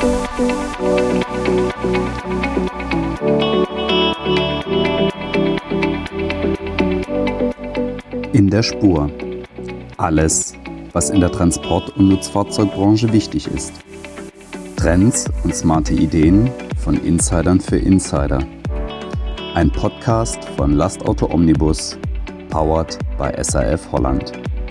In der Spur. Alles, was in der Transport- und Nutzfahrzeugbranche wichtig ist. Trends und smarte Ideen von Insidern für Insider. Ein Podcast von Lastauto Omnibus, powered by SAF Holland.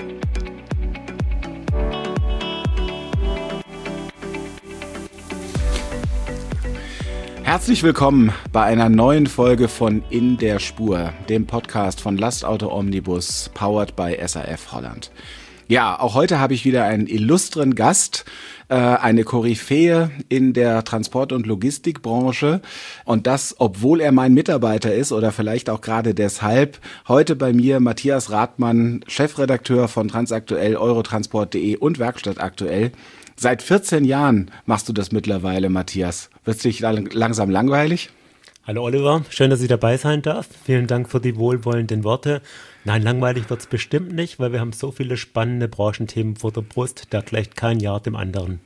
Herzlich willkommen bei einer neuen Folge von In der Spur, dem Podcast von Lastauto Omnibus, powered by SAF Holland. Ja, auch heute habe ich wieder einen illustren Gast, eine Koryphäe in der Transport- und Logistikbranche, und das, obwohl er mein Mitarbeiter ist oder vielleicht auch gerade deshalb. Heute bei mir Matthias Rathmann, Chefredakteur von Transaktuell, Eurotransport.de und Werkstatt aktuell. Seit 14 Jahren machst du das mittlerweile, Matthias. Wird es dich langsam langweilig? Hallo Oliver, schön, dass ich dabei sein darf. Vielen Dank für die wohlwollenden Worte. Nein, langweilig wird es bestimmt nicht, weil wir haben so viele spannende Branchenthemen vor der Brust, da gleicht kein Jahr dem anderen.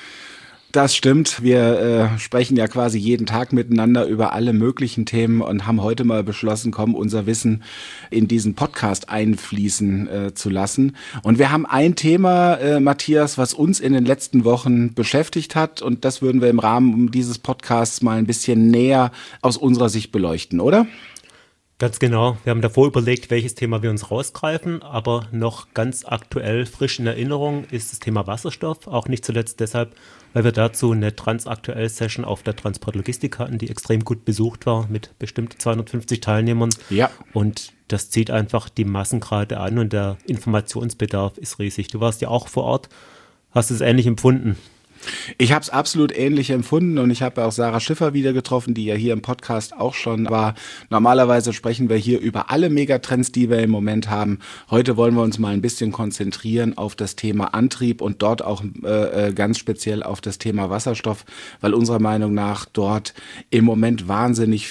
Das stimmt. Wir sprechen ja quasi jeden Tag miteinander über alle möglichen Themen und haben heute mal beschlossen, unser Wissen in diesen Podcast einfließen zu lassen. Und wir haben ein Thema, Matthias, was uns in den letzten Wochen beschäftigt hat, und das würden wir im Rahmen dieses Podcasts mal ein bisschen näher aus unserer Sicht beleuchten, oder? Ganz genau. Wir haben davor überlegt, welches Thema wir uns rausgreifen, aber noch ganz aktuell, frisch in Erinnerung ist das Thema Wasserstoff. Auch nicht zuletzt deshalb, weil wir dazu eine Transaktuell-Session auf der Transportlogistik hatten, die extrem gut besucht war mit bestimmt 250 Teilnehmern. Ja. Und das zieht einfach die Massen gerade an und der Informationsbedarf ist riesig. Du warst ja auch vor Ort, hast es ähnlich empfunden? Ich habe es absolut ähnlich empfunden, und ich habe auch Sarah Schiffer wieder getroffen, die ja hier im Podcast auch schon war. Normalerweise sprechen wir hier über alle Megatrends, die wir im Moment haben. Heute wollen wir uns mal ein bisschen konzentrieren auf das Thema Antrieb und dort auch ganz speziell auf das Thema Wasserstoff, weil unserer Meinung nach dort im Moment wahnsinnig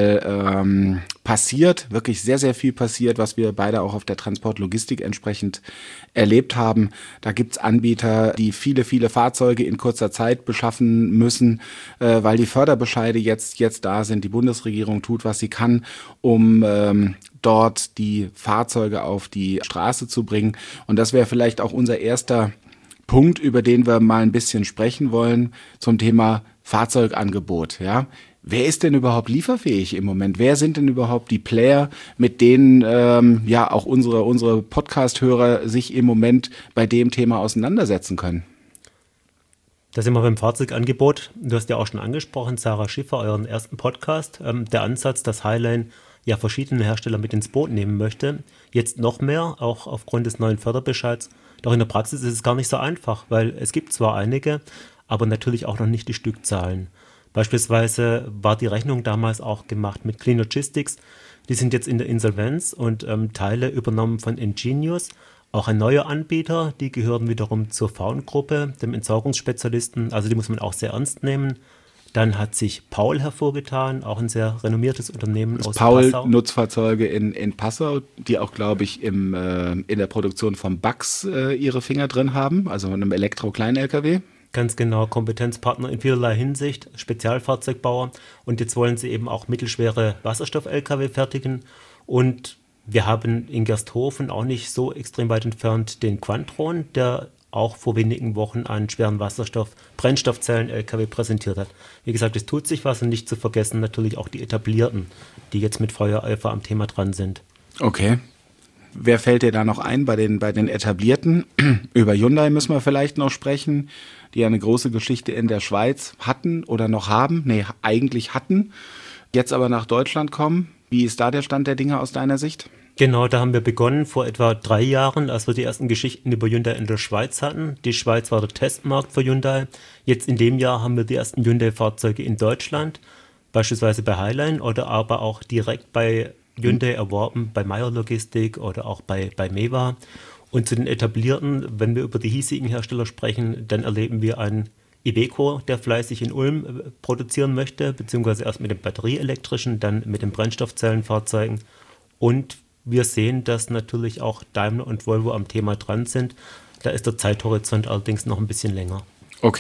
viel passiert, wirklich sehr, sehr viel passiert, was wir beide auch auf der Transportlogistik entsprechend erlebt haben. Da gibt's Anbieter, die viele, viele Fahrzeuge in kurzer Zeit beschaffen müssen, weil die Förderbescheide jetzt da sind. Die Bundesregierung tut, was sie kann, um dort die Fahrzeuge auf die Straße zu bringen. Und das wäre vielleicht auch unser erster Punkt, über den wir mal ein bisschen sprechen wollen, zum Thema Fahrzeugangebot, ja. Wer ist denn überhaupt lieferfähig im Moment? Wer sind denn überhaupt die Player, mit denen auch unsere Podcast-Hörer sich im Moment bei dem Thema auseinandersetzen können? Da sind wir beim Fahrzeugangebot. Du hast ja auch schon angesprochen, Sarah Schiffer, euren ersten Podcast. Der Ansatz, dass Highline ja verschiedene Hersteller mit ins Boot nehmen möchte. Jetzt noch mehr, auch aufgrund des neuen Förderbescheids. Doch in der Praxis ist es gar nicht so einfach, weil es gibt zwar einige, aber natürlich auch noch nicht die Stückzahlen. Beispielsweise war die Rechnung damals auch gemacht mit Clean Logistics. Die sind jetzt in der Insolvenz und Teile übernommen von Ingenious. Auch ein neuer Anbieter, die gehören wiederum zur Faun-Gruppe, dem Entsorgungsspezialisten. Also die muss man auch sehr ernst nehmen. Dann hat sich Paul hervorgetan, auch ein sehr renommiertes Unternehmen aus Passau. Paul Nutzfahrzeuge in Passau, die auch, glaube ich, in der Produktion vom Bugs ihre Finger drin haben, also einem Elektro-Klein-LKW. Ganz genau, Kompetenzpartner in vielerlei Hinsicht, Spezialfahrzeugbauer, und jetzt wollen sie eben auch mittelschwere Wasserstoff-LKW fertigen. Und wir haben in Gersthofen, auch nicht so extrem weit entfernt, den Quantron, der auch vor wenigen Wochen einen schweren Wasserstoff-Brennstoffzellen-LKW präsentiert hat. Wie gesagt, es tut sich was, und nicht zu vergessen natürlich auch die Etablierten, die jetzt mit Feuereifer am Thema dran sind. Okay. Wer fällt dir da noch ein bei den Etablierten? Über Hyundai müssen wir vielleicht noch sprechen, die ja eine große Geschichte in der Schweiz hatten oder noch haben. Nee, eigentlich hatten, jetzt aber nach Deutschland kommen. Wie ist da der Stand der Dinge aus deiner Sicht? Genau, da haben wir begonnen vor etwa 3 Jahren, als wir die ersten Geschichten über Hyundai in der Schweiz hatten. Die Schweiz war der Testmarkt für Hyundai. Jetzt in dem Jahr haben wir die ersten Hyundai-Fahrzeuge in Deutschland, beispielsweise bei Highline oder aber auch direkt bei Hyundai erworben, bei Meyer Logistik oder auch bei Mewa. Und zu den etablierten, wenn wir über die hiesigen Hersteller sprechen, dann erleben wir einen Iveco, der fleißig in Ulm produzieren möchte, beziehungsweise erst mit dem batterieelektrischen, dann mit den Brennstoffzellenfahrzeugen. Und wir sehen, dass natürlich auch Daimler und Volvo am Thema dran sind. Da ist der Zeithorizont allerdings noch ein bisschen länger. Okay,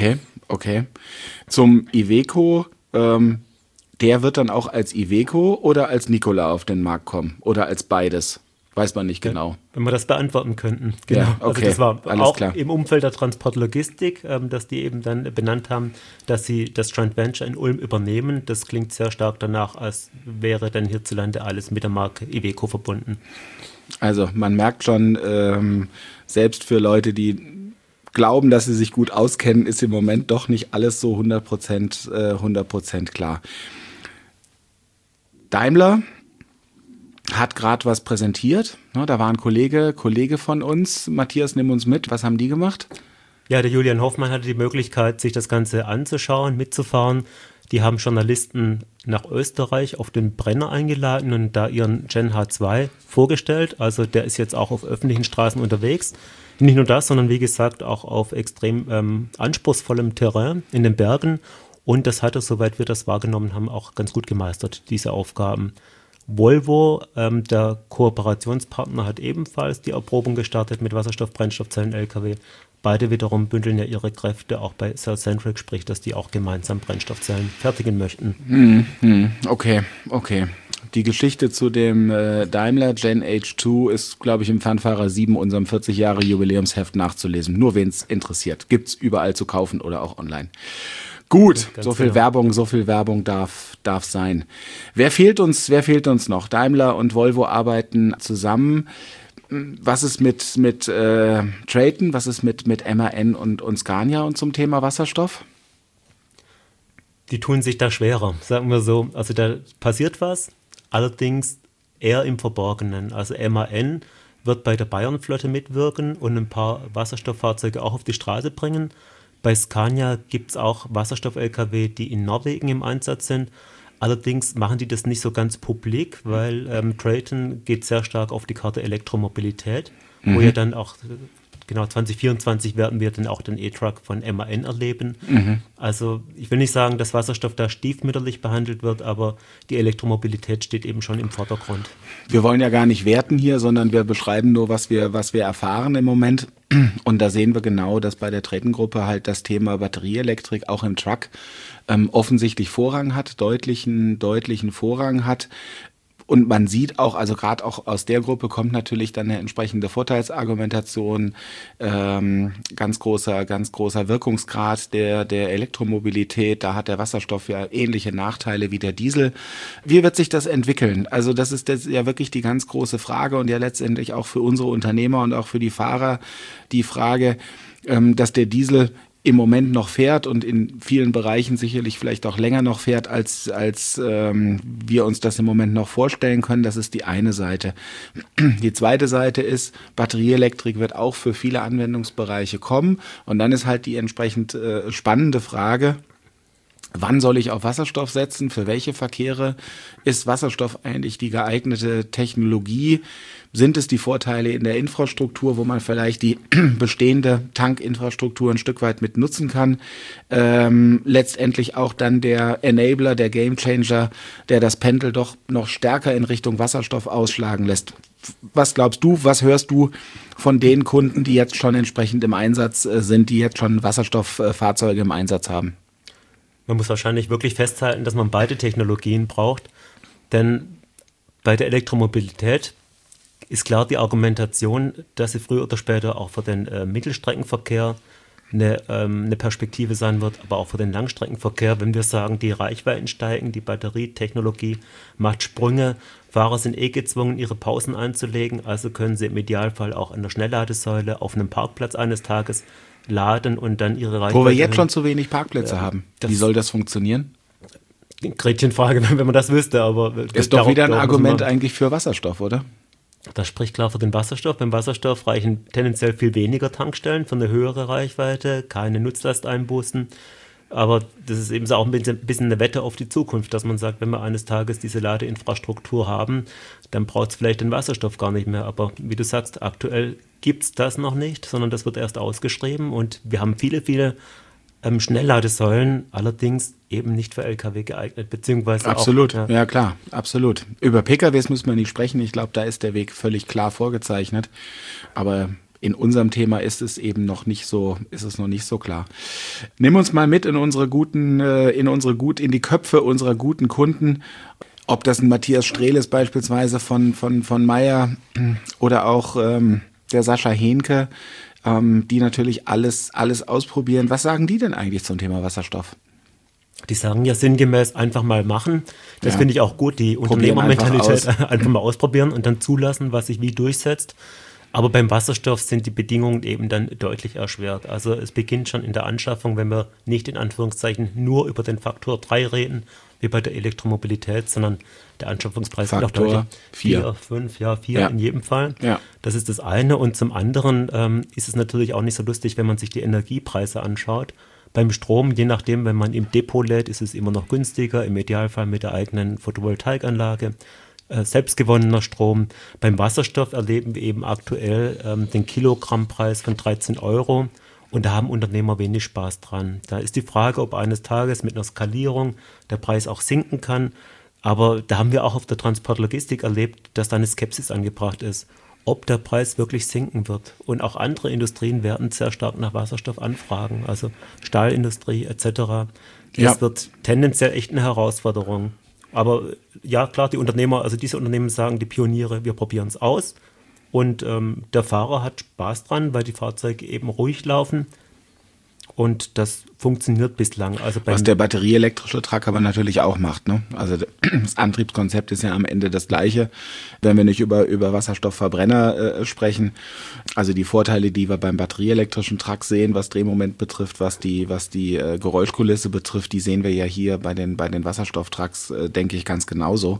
okay. Zum Iveco, der wird dann auch als Iveco oder als Nikola auf den Markt kommen oder als beides? Weiß man nicht genau. Wenn wir das beantworten könnten. Genau. Ja, okay, also das war alles auch klar. im Umfeld der Transportlogistik, dass die eben dann benannt haben, dass sie das Joint Venture in Ulm übernehmen. Das klingt sehr stark danach, als wäre dann hierzulande alles mit der Marke Iveco verbunden. Also man merkt schon, selbst für Leute, die glauben, dass sie sich gut auskennen, ist im Moment doch nicht alles so 100% klar. Daimler hat gerade was präsentiert. Da war ein Kollege von uns. Matthias, nimm uns mit. Was haben die gemacht? Ja, der Julian Hoffmann hatte die Möglichkeit, sich das Ganze anzuschauen, mitzufahren. Die haben Journalisten nach Österreich auf den Brenner eingeladen und da ihren Gen H2 vorgestellt. Also der ist jetzt auch auf öffentlichen Straßen unterwegs. Nicht nur das, sondern wie gesagt auch auf extrem anspruchsvollem Terrain in den Bergen. Und das hat er, soweit wir das wahrgenommen haben, auch ganz gut gemeistert, diese Aufgaben. Volvo, der Kooperationspartner, hat ebenfalls die Erprobung gestartet mit Wasserstoff-Brennstoffzellen-Lkw. Beide wiederum bündeln ja ihre Kräfte auch bei Cellcentric, sprich, dass die auch gemeinsam Brennstoffzellen fertigen möchten. Okay. Die Geschichte zu dem Daimler Gen H2 ist, glaube ich, im Fernfahrer 7, unserem 40-Jahre-Jubiläumsheft nachzulesen. Nur wen es interessiert. Gibt's überall zu kaufen oder auch online. Gut, so viel Werbung darf sein. Wer fehlt uns noch? Daimler und Volvo arbeiten zusammen. Was ist mit Traton? Was ist mit MAN und Scania und zum Thema Wasserstoff? Die tun sich da schwerer, sagen wir so. Also da passiert was, allerdings eher im Verborgenen. Also MAN wird bei der Bayernflotte mitwirken und ein paar Wasserstofffahrzeuge auch auf die Straße bringen. Bei Scania gibt es auch Wasserstoff-Lkw, die in Norwegen im Einsatz sind. Allerdings machen die das nicht so ganz publik, weil Traton geht sehr stark auf die Karte Elektromobilität, wo ja dann auch, genau 2024 werden wir dann auch den E-Truck von MAN erleben. Also ich will nicht sagen, dass Wasserstoff da stiefmütterlich behandelt wird, aber die Elektromobilität steht eben schon im Vordergrund. Wir wollen ja gar nicht werten hier, sondern wir beschreiben nur, was wir erfahren im Moment. Und da sehen wir genau, dass bei der Traton-Gruppe halt das Thema Batterieelektrik auch im Truck offensichtlich Vorrang hat, deutlichen Vorrang hat. Und man sieht auch, also gerade auch aus der Gruppe kommt natürlich dann eine entsprechende Vorteilsargumentation, ganz großer Wirkungsgrad der Elektromobilität. Da hat der Wasserstoff ja ähnliche Nachteile wie der Diesel. Wie wird sich das entwickeln? Also das ist ja wirklich die ganz große Frage und ja letztendlich auch für unsere Unternehmer und auch für die Fahrer die Frage, dass der Diesel im Moment noch fährt und in vielen Bereichen sicherlich vielleicht auch länger noch fährt, als wir uns das im Moment noch vorstellen können. Das ist die eine Seite. Die zweite Seite ist, Batterieelektrik wird auch für viele Anwendungsbereiche kommen. Und dann ist halt die entsprechend spannende Frage, wann soll ich auf Wasserstoff setzen? Für welche Verkehre ist Wasserstoff eigentlich die geeignete Technologie? Sind es die Vorteile in der Infrastruktur, wo man vielleicht die bestehende Tankinfrastruktur ein Stück weit mit nutzen kann? Letztendlich auch dann der Enabler, der Gamechanger, der das Pendel doch noch stärker in Richtung Wasserstoff ausschlagen lässt. Was glaubst du, was hörst du von den Kunden, die jetzt schon entsprechend im Einsatz sind, die jetzt schon Wasserstofffahrzeuge im Einsatz haben? Man muss wahrscheinlich wirklich festhalten, dass man beide Technologien braucht, denn bei der Elektromobilität ist klar die Argumentation, dass sie früher oder später auch für den Mittelstreckenverkehr eine Perspektive sein wird, aber auch für den Langstreckenverkehr. Wenn wir sagen, die Reichweiten steigen, die Batterietechnologie macht Sprünge, Fahrer sind gezwungen, ihre Pausen einzulegen, also können sie im Idealfall auch an der Schnellladesäule auf einem Parkplatz eines Tages laden und dann ihre Reichweite... Wo wir jetzt schon zu wenig Parkplätze haben. Wie soll das funktionieren? Gretchenfrage, wenn man das wüsste, aber... Ist doch wieder ein Argument eigentlich für Wasserstoff, oder? Das spricht klar für den Wasserstoff. Beim Wasserstoff reichen tendenziell viel weniger Tankstellen für eine höhere Reichweite, keine Nutzlasteinbußen. Aber das ist eben auch ein bisschen eine Wette auf die Zukunft, dass man sagt, wenn wir eines Tages diese Ladeinfrastruktur haben, dann braucht es vielleicht den Wasserstoff gar nicht mehr. Aber wie du sagst, aktuell gibt es das noch nicht, sondern das wird erst ausgeschrieben. Und wir haben viele Schnellladesäulen, allerdings eben nicht für Lkw geeignet, beziehungsweise absolut, auch, ja klar, absolut. Über PKWs müssen wir nicht sprechen, ich glaube, da ist der Weg völlig klar vorgezeichnet, aber in unserem Thema ist es eben noch nicht so klar. Nimm uns mal mit in die Köpfe unserer guten Kunden. Ob das ein Matthias Strehl ist beispielsweise von Meyer oder auch der Sascha Henke, die natürlich alles ausprobieren. Was sagen die denn eigentlich zum Thema Wasserstoff? Die sagen ja sinngemäß einfach mal machen. Das finde ich auch gut, die Unternehmermentalität einfach mal ausprobieren und dann zulassen, was sich wie durchsetzt. Aber beim Wasserstoff sind die Bedingungen eben dann deutlich erschwert. Also es beginnt schon in der Anschaffung, wenn wir nicht in Anführungszeichen nur über den Faktor 3 reden, wie bei der Elektromobilität, sondern der Anschaffungspreis ist noch deutlich 4, 5, 4 in jedem Fall. Ja. Das ist das eine. Und zum anderen ist es natürlich auch nicht so lustig, wenn man sich die Energiepreise anschaut. Beim Strom, je nachdem, wenn man im Depot lädt, ist es immer noch günstiger, im Idealfall mit der eigenen Photovoltaikanlage, selbstgewonnener Strom. Beim Wasserstoff erleben wir eben aktuell den Kilogrammpreis von 13 €. Und da haben Unternehmer wenig Spaß dran. Da ist die Frage, ob eines Tages mit einer Skalierung der Preis auch sinken kann. Aber da haben wir auch auf der Transportlogistik erlebt, dass da eine Skepsis angebracht ist, ob der Preis wirklich sinken wird. Und auch andere Industrien werden sehr stark nach Wasserstoff anfragen, also Stahlindustrie etc. Das wird tendenziell echt eine Herausforderung. Aber ja, klar, die Unternehmer, also diese Unternehmen sagen, die Pioniere, wir probieren es aus. Und der Fahrer hat Spaß dran, weil die Fahrzeuge eben ruhig laufen. Und das funktioniert bislang. Also was der batterieelektrische Truck aber natürlich auch macht, ne? Also das Antriebskonzept ist ja am Ende das gleiche, wenn wir nicht über Wasserstoffverbrenner sprechen. Also die Vorteile, die wir beim batterieelektrischen Truck sehen, was Drehmoment betrifft, was die Geräuschkulisse betrifft, die sehen wir ja hier bei den Wasserstofftrucks, denke ich, ganz genauso.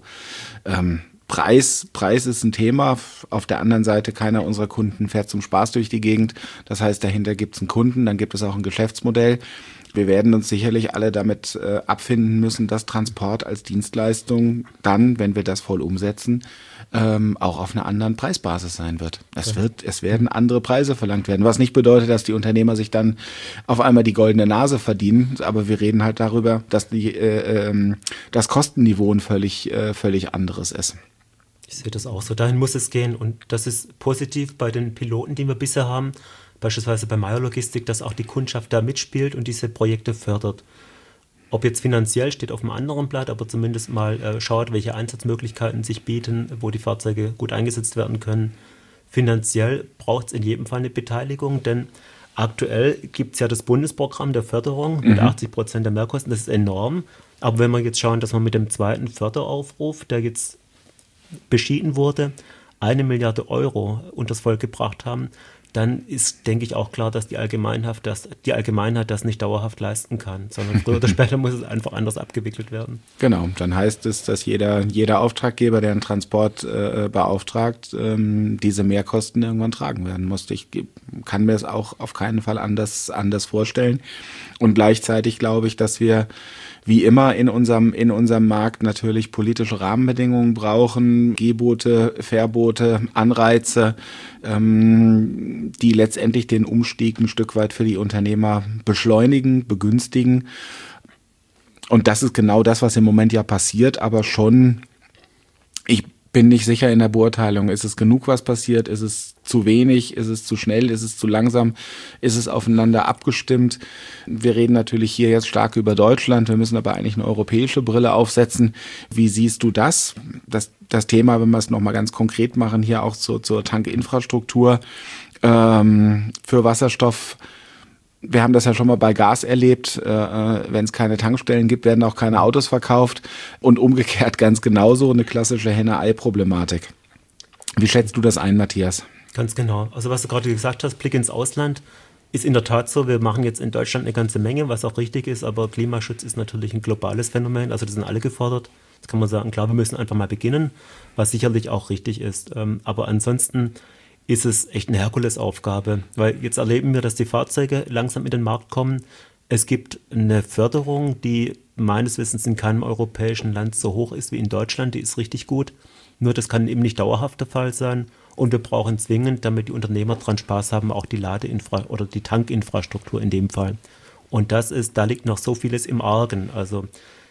Preis ist ein Thema. Auf der anderen Seite, keiner unserer Kunden fährt zum Spaß durch die Gegend. Das heißt, dahinter gibt es einen Kunden, dann gibt es auch ein Geschäftsmodell. Wir werden uns sicherlich alle damit abfinden müssen, dass Transport als Dienstleistung dann, wenn wir das voll umsetzen, auch auf einer anderen Preisbasis sein wird. Es werden andere Preise verlangt werden, was nicht bedeutet, dass die Unternehmer sich dann auf einmal die goldene Nase verdienen, aber wir reden halt darüber, dass das Kostenniveau ein völlig anderes ist. Ich sehe das auch so. Dahin muss es gehen und das ist positiv bei den Piloten, die wir bisher haben, beispielsweise bei Meyer Logistik, dass auch die Kundschaft da mitspielt und diese Projekte fördert. Ob jetzt finanziell steht auf einem anderen Blatt, aber zumindest mal schaut, welche Einsatzmöglichkeiten sich bieten, wo die Fahrzeuge gut eingesetzt werden können. Finanziell braucht es in jedem Fall eine Beteiligung, denn aktuell gibt es ja das Bundesprogramm der Förderung mit 80% der Mehrkosten, das ist enorm. Aber wenn wir jetzt schauen, dass wir mit dem zweiten Förderaufruf, der jetzt beschieden wurde, 1 Milliarde Euro unters Volk gebracht haben, dann ist, denke ich, auch klar, dass die Allgemeinheit das nicht dauerhaft leisten kann, sondern früher oder später muss es einfach anders abgewickelt werden. Genau, dann heißt es, dass jeder Auftraggeber, der einen Transport beauftragt, diese Mehrkosten irgendwann tragen werden muss. Ich kann mir es auch auf keinen Fall anders vorstellen. Und gleichzeitig glaube ich, dass wir wie immer in unserem Markt natürlich politische Rahmenbedingungen brauchen, Gebote, Verbote, Anreize, die letztendlich den Umstieg ein Stück weit für die Unternehmer beschleunigen, begünstigen. Und das ist genau das, was im Moment ja passiert, aber schon, ich bin nicht sicher in der Beurteilung. Ist es genug, was passiert? Ist es zu wenig? Ist es zu schnell? Ist es zu langsam? Ist es aufeinander abgestimmt? Wir reden natürlich hier jetzt stark über Deutschland. Wir müssen aber eigentlich eine europäische Brille aufsetzen. Wie siehst du das? Das Thema, wenn wir es nochmal ganz konkret machen, hier auch zur Tankinfrastruktur für Wasserstoff. Wir haben das ja schon mal bei Gas erlebt. Wenn es keine Tankstellen gibt, werden auch keine Autos verkauft. Und umgekehrt ganz genauso eine klassische Henne-Ei-Problematik. Wie schätzt du das ein, Matthias? Ganz genau. Also was du gerade gesagt hast, Blick ins Ausland, ist in der Tat so. Wir machen jetzt in Deutschland eine ganze Menge, was auch richtig ist. Aber Klimaschutz ist natürlich ein globales Phänomen. Also das sind alle gefordert. Jetzt kann man sagen, klar, wir müssen einfach mal beginnen, was sicherlich auch richtig ist. Aber ansonsten ist es echt eine Herkulesaufgabe, weil jetzt erleben wir, dass die Fahrzeuge langsam in den Markt kommen. Es gibt eine Förderung, die meines Wissens in keinem europäischen Land so hoch ist wie in Deutschland, die ist richtig gut. Nur das kann eben nicht dauerhaft der Fall sein und wir brauchen zwingend, damit die Unternehmer dran Spaß haben, auch die oder die Tankinfrastruktur in dem Fall. Und da liegt noch so vieles im Argen. Also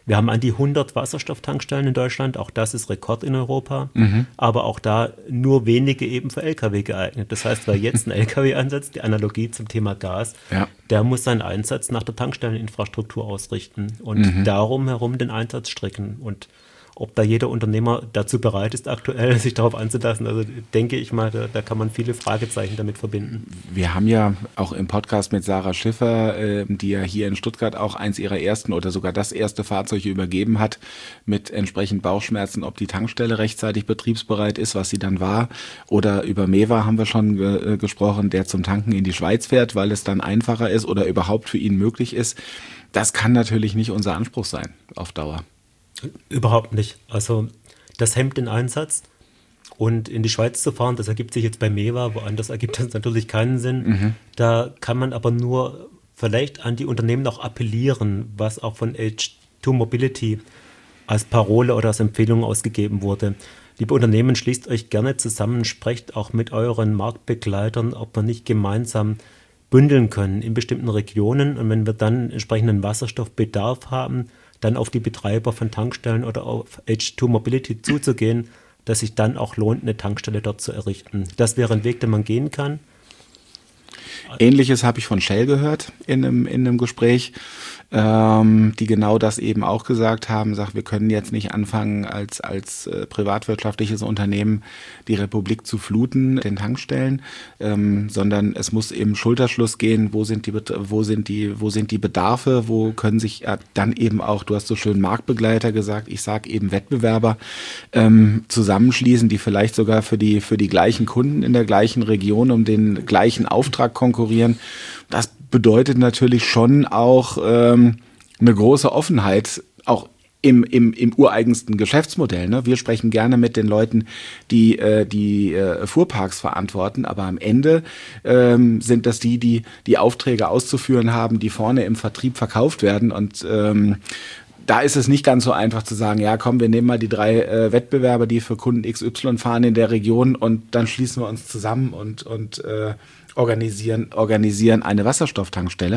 Wir haben an die 100 Wasserstofftankstellen in Deutschland, auch das ist Rekord in Europa, aber auch da nur wenige eben für Lkw geeignet. Das heißt, wer jetzt einen Lkw ansetzt, die Analogie zum Thema Gas, der muss seinen Einsatz nach der Tankstelleninfrastruktur ausrichten und darum herum den Einsatz stricken. Und ob da jeder Unternehmer dazu bereit ist, aktuell sich darauf anzulassen, also denke ich mal, da kann man viele Fragezeichen damit verbinden. Wir haben ja auch im Podcast mit Sarah Schiffer, die ja hier in Stuttgart auch eins ihrer ersten oder sogar das erste Fahrzeug übergeben hat, mit entsprechend Bauchschmerzen, ob die Tankstelle rechtzeitig betriebsbereit ist, was sie dann war. Oder über Mewa haben wir schon gesprochen, der zum Tanken in die Schweiz fährt, weil es dann einfacher ist oder überhaupt für ihn möglich ist. Das kann natürlich nicht unser Anspruch sein auf Dauer. Überhaupt nicht. Also das hemmt den Einsatz und in die Schweiz zu fahren, das ergibt sich jetzt bei Mewa, woanders ergibt das natürlich keinen Sinn. Da kann man aber nur vielleicht an die Unternehmen auch appellieren, was auch von H2 Mobility als Parole oder als Empfehlung ausgegeben wurde. Liebe Unternehmen, schließt euch gerne zusammen, sprecht auch mit euren Marktbegleitern, ob wir nicht gemeinsam bündeln können in bestimmten Regionen und wenn wir dann entsprechenden Wasserstoffbedarf haben, dann auf die Betreiber von Tankstellen oder auf H2 Mobility zuzugehen, dass sich dann auch lohnt, eine Tankstelle dort zu errichten. Das wäre ein Weg, den man gehen kann. Ähnliches habe ich von Shell gehört in einem Gespräch, die genau das eben auch gesagt haben, sagt, wir können jetzt nicht anfangen, als privatwirtschaftliches Unternehmen die Republik zu fluten, den Tankstellen, sondern es muss im Schulterschluss gehen, wo sind die Bedarfe, wo können sich dann eben auch, du hast so schön Marktbegleiter gesagt, ich sage eben Wettbewerber, zusammenschließen, die vielleicht sogar für die gleichen Kunden in der gleichen Region um den gleichen Auftrag konkurrieren. Das bedeutet natürlich schon auch eine große Offenheit, auch im ureigensten Geschäftsmodell. Ne? Wir sprechen gerne mit den Leuten, die Fuhrparks verantworten, aber am Ende sind das die Aufträge auszuführen haben, die vorne im Vertrieb verkauft werden und da ist es nicht ganz so einfach zu sagen, ja komm, wir nehmen mal die 3 Wettbewerber, die für Kunden XY fahren in der Region und dann schließen wir uns zusammen und organisieren eine Wasserstofftankstelle.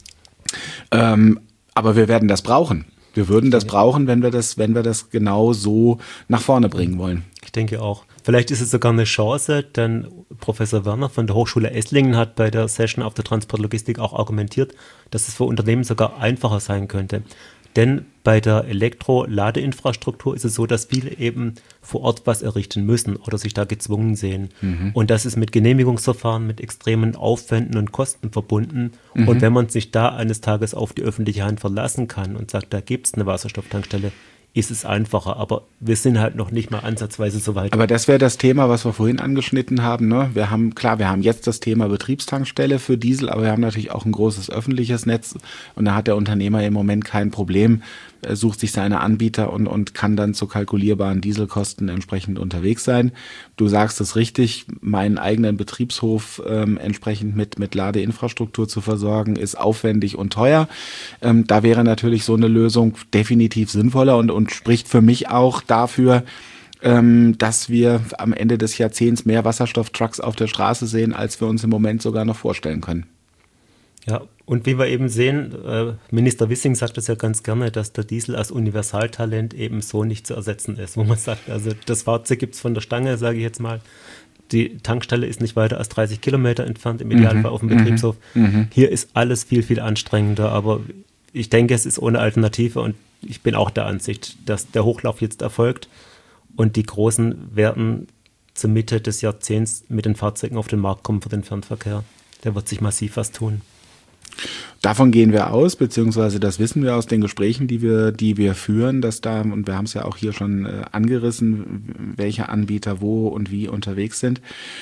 Aber wir werden das brauchen. Wir würden das brauchen, wenn wir das genau so nach vorne bringen wollen. Ich denke auch. Vielleicht ist es sogar eine Chance, denn Professor Werner von der Hochschule Esslingen hat bei der Session auf der Transportlogistik auch argumentiert, dass es für Unternehmen sogar einfacher sein könnte. Denn bei der Elektroladeinfrastruktur ist es so, dass viele eben vor Ort was errichten müssen oder sich da gezwungen sehen. Und das ist mit Genehmigungsverfahren, mit extremen Aufwänden und Kosten verbunden. Und wenn man sich da eines Tages auf die öffentliche Hand verlassen kann und sagt, da gibt es eine Wasserstofftankstelle, ist es einfacher, aber wir sind halt noch nicht mal ansatzweise so weit. Aber das wäre das Thema, was wir vorhin angeschnitten haben. Ne? Wir haben jetzt das Thema Betriebstankstelle für Diesel, aber wir haben natürlich auch ein großes öffentliches Netz und da hat der Unternehmer im Moment kein Problem. Er sucht sich seine Anbieter und kann dann zu kalkulierbaren Dieselkosten entsprechend unterwegs sein. Du sagst es richtig, meinen eigenen Betriebshof entsprechend mit Ladeinfrastruktur zu versorgen, ist aufwendig und teuer. Da wäre natürlich so eine Lösung definitiv sinnvoller und spricht für mich auch dafür, dass wir am Ende des Jahrzehnts mehr Wasserstofftrucks auf der Straße sehen, als wir uns im Moment sogar noch vorstellen können. Ja, und wie wir eben sehen, Minister Wissing sagt es ja ganz gerne, dass der Diesel als Universaltalent eben so nicht zu ersetzen ist, wo man sagt, also das Fahrzeug gibt es von der Stange, sage ich jetzt mal, die Tankstelle ist nicht weiter als 30 Kilometer entfernt, im Idealfall auf dem Betriebshof. Hier ist alles viel, viel anstrengender, aber ich denke, es ist ohne Alternative und ich bin auch der Ansicht, dass der Hochlauf jetzt erfolgt und die Großen werden zur Mitte des Jahrzehnts mit den Fahrzeugen auf den Markt kommen für den Fernverkehr. Der wird sich massiv was tun. Davon gehen wir aus, beziehungsweise das wissen wir aus den Gesprächen, die wir führen, dass da, und wir haben es ja auch hier schon angerissen, welche Anbieter wo und wie unterwegs sind.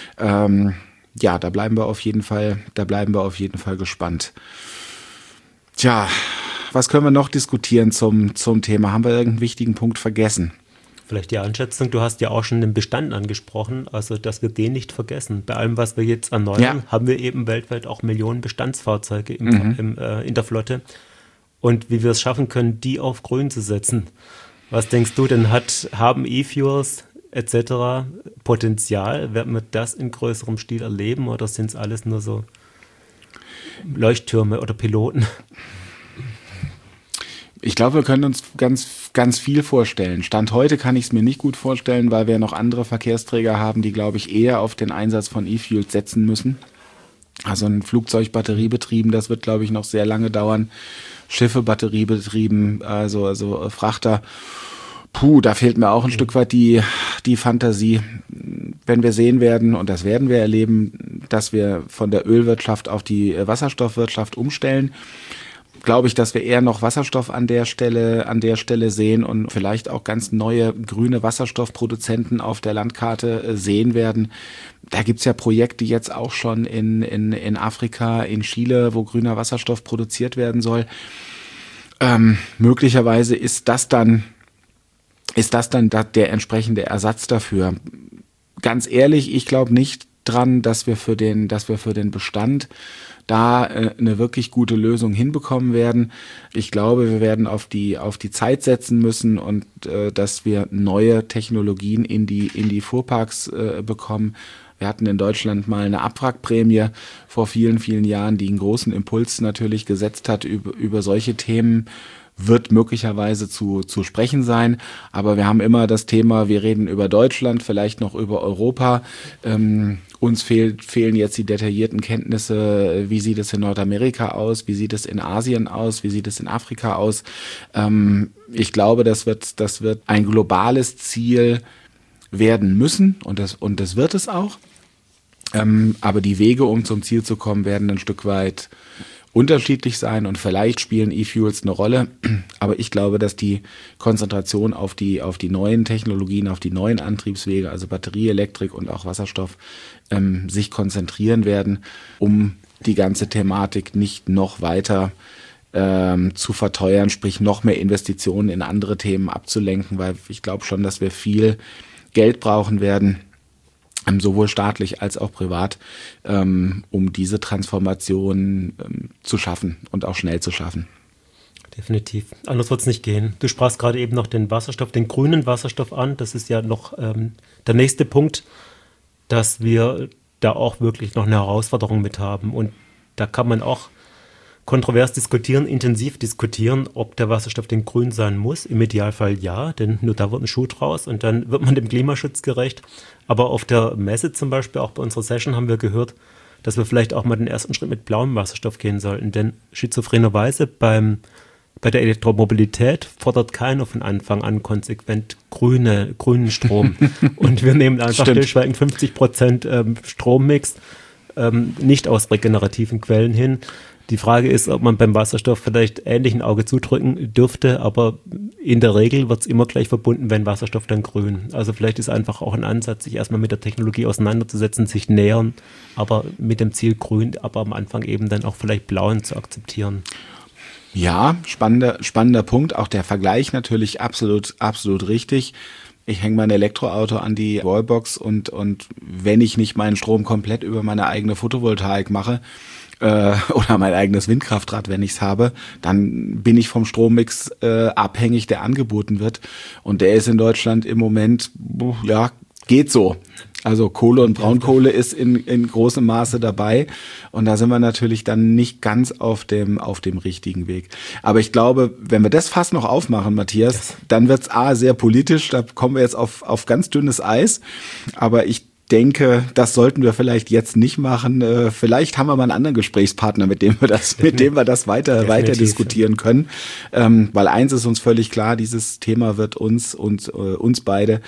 Ja, da bleiben wir auf jeden Fall gespannt. Tja, was können wir noch diskutieren zum Thema? Haben wir irgendeinen wichtigen Punkt vergessen? Vielleicht die Einschätzung, du hast ja auch schon den Bestand angesprochen, also dass wir den nicht vergessen. Bei allem, was wir jetzt erneuern, haben wir eben weltweit auch Millionen Bestandsfahrzeuge in der Flotte. Und wie wir es schaffen können, die auf grün zu setzen. Was denkst du denn, haben E-Fuels etc. Potenzial? Werden wir das in größerem Stil erleben oder sind es alles nur so Leuchttürme oder Piloten? Ich glaube, wir können uns ganz, ganz viel vorstellen. Stand heute kann ich es mir nicht gut vorstellen, weil wir noch andere Verkehrsträger haben, die, glaube ich, eher auf den Einsatz von E-Fuels setzen müssen. Also ein Flugzeug batteriebetrieben, das wird, glaube ich, noch sehr lange dauern. Schiffe batteriebetrieben, also Frachter. Da fehlt mir auch ein Stück weit die Fantasie. Wenn wir sehen werden, und das werden wir erleben, dass wir von der Ölwirtschaft auf die Wasserstoffwirtschaft umstellen, glaube ich, dass wir eher noch Wasserstoff an der Stelle sehen und vielleicht auch ganz neue grüne Wasserstoffproduzenten auf der Landkarte sehen werden. Da gibt's ja Projekte jetzt auch schon in Afrika, in Chile, wo grüner Wasserstoff produziert werden soll. Möglicherweise ist das dann der entsprechende Ersatz dafür. Ganz ehrlich, ich glaube nicht dran, dass wir für den Bestand da eine wirklich gute Lösung hinbekommen werden. Ich glaube, wir werden auf die Zeit setzen müssen und dass wir neue Technologien in die Fuhrparks bekommen. Wir hatten in Deutschland mal eine Abwrackprämie vor vielen, vielen Jahren, die einen großen Impuls natürlich gesetzt hat über solche Themen. Wird möglicherweise zu sprechen sein, aber wir haben immer das Thema, wir reden über Deutschland, vielleicht noch über Europa. Uns fehlen jetzt die detaillierten Kenntnisse, wie sieht es in Nordamerika aus, wie sieht es in Asien aus, wie sieht es in Afrika aus. Ich glaube, das wird ein globales Ziel werden müssen und das wird es auch. Aber die Wege, um zum Ziel zu kommen, werden ein Stück weit unterschiedlich sein und vielleicht spielen E-Fuels eine Rolle, aber ich glaube, dass die Konzentration auf die neuen Technologien, auf die neuen Antriebswege, also Batterie, Elektrik und auch Wasserstoff, sich konzentrieren werden, um die ganze Thematik nicht noch weiter zu verteuern, sprich noch mehr Investitionen in andere Themen abzulenken, weil ich glaube schon, dass wir viel Geld brauchen werden, sowohl staatlich als auch privat, um diese Transformation zu schaffen und auch schnell zu schaffen. Definitiv. Anders wird es nicht gehen. Du sprachst gerade eben noch den grünen Wasserstoff an. Das ist ja noch der nächste Punkt, dass wir da auch wirklich noch eine Herausforderung mit haben. Und da kann man auch kontrovers diskutieren, intensiv diskutieren, ob der Wasserstoff denn grün sein muss. Im Idealfall ja, denn nur da wird ein Schuh draus und dann wird man dem Klimaschutz gerecht. Aber auf der Messe zum Beispiel, auch bei unserer Session, haben wir gehört, dass wir vielleicht auch mal den ersten Schritt mit blauem Wasserstoff gehen sollten. Denn schizophrenerweise bei der Elektromobilität fordert keiner von Anfang an konsequent grünen Strom. Und wir nehmen einfach stillschweigend 50% Strommix nicht aus regenerativen Quellen hin. Die Frage ist, ob man beim Wasserstoff vielleicht ähnlich ein Auge zudrücken dürfte, aber in der Regel wird es immer gleich verbunden, wenn Wasserstoff dann grün. Also vielleicht ist einfach auch ein Ansatz, sich erstmal mit der Technologie auseinanderzusetzen, sich nähern, aber mit dem Ziel grün, aber am Anfang eben dann auch vielleicht blauen zu akzeptieren. Ja, spannender Punkt. Auch der Vergleich natürlich absolut richtig. Ich hänge mein Elektroauto an die Wallbox und wenn ich nicht meinen Strom komplett über meine eigene Photovoltaik mache, oder mein eigenes Windkraftrad, wenn ich es habe, dann bin ich vom Strommix abhängig, der angeboten wird. Und der ist in Deutschland im Moment, ja, geht so. Also Kohle und Braunkohle ist in großem Maße dabei. Und da sind wir natürlich dann nicht ganz auf dem richtigen Weg. Aber ich glaube, wenn wir das Fass noch aufmachen, Matthias, dann wird's sehr politisch. Da kommen wir jetzt auf ganz dünnes Eis. Aber ich denke, das sollten wir vielleicht jetzt nicht machen. Vielleicht haben wir mal einen anderen Gesprächspartner, mit dem wir das weiter diskutieren können. Weil eins ist uns völlig klar, dieses Thema wird uns beide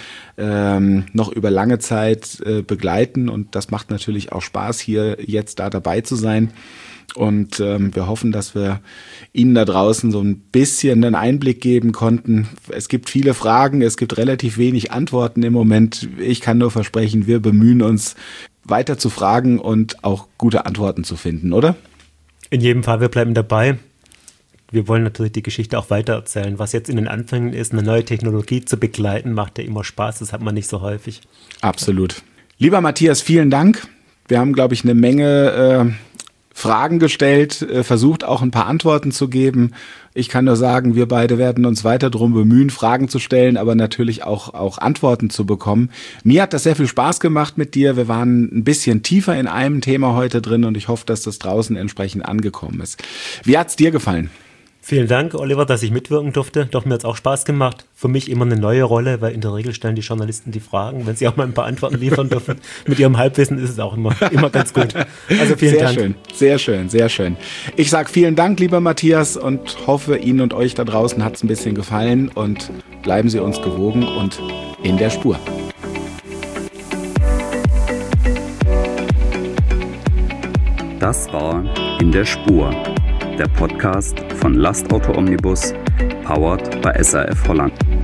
noch über lange Zeit begleiten. Und das macht natürlich auch Spaß, hier jetzt da dabei zu sein. Und wir hoffen, dass wir Ihnen da draußen so ein bisschen einen Einblick geben konnten. Es gibt viele Fragen, es gibt relativ wenig Antworten im Moment. Ich kann nur versprechen, wir bemühen uns, weiter zu fragen und auch gute Antworten zu finden, oder? In jedem Fall, wir bleiben dabei. Wir wollen natürlich die Geschichte auch weitererzählen. Was jetzt in den Anfängen ist, eine neue Technologie zu begleiten, macht ja immer Spaß. Das hat man nicht so häufig. Absolut. Lieber Matthias, vielen Dank. Wir haben, glaube ich, eine Menge Fragen gestellt, versucht auch ein paar Antworten zu geben. Ich kann nur sagen, wir beide werden uns weiter darum bemühen, Fragen zu stellen, aber natürlich auch Antworten zu bekommen. Mir hat das sehr viel Spaß gemacht mit dir. Wir waren ein bisschen tiefer in einem Thema heute drin und ich hoffe, dass das draußen entsprechend angekommen ist. Wie hat's dir gefallen? Vielen Dank, Oliver, dass ich mitwirken durfte. Doch, mir hat es auch Spaß gemacht. Für mich immer eine neue Rolle, weil in der Regel stellen die Journalisten die Fragen. Wenn sie auch mal ein paar Antworten liefern dürfen, mit ihrem Halbwissen ist es auch immer ganz gut. Also vielen Dank. Sehr schön, sehr schön, sehr schön. Ich sage vielen Dank, lieber Matthias, und hoffe, Ihnen und euch da draußen hat es ein bisschen gefallen. Und bleiben Sie uns gewogen und in der Spur. Das war In der Spur, der Podcast von Lastauto Omnibus, powered by SAF Holland.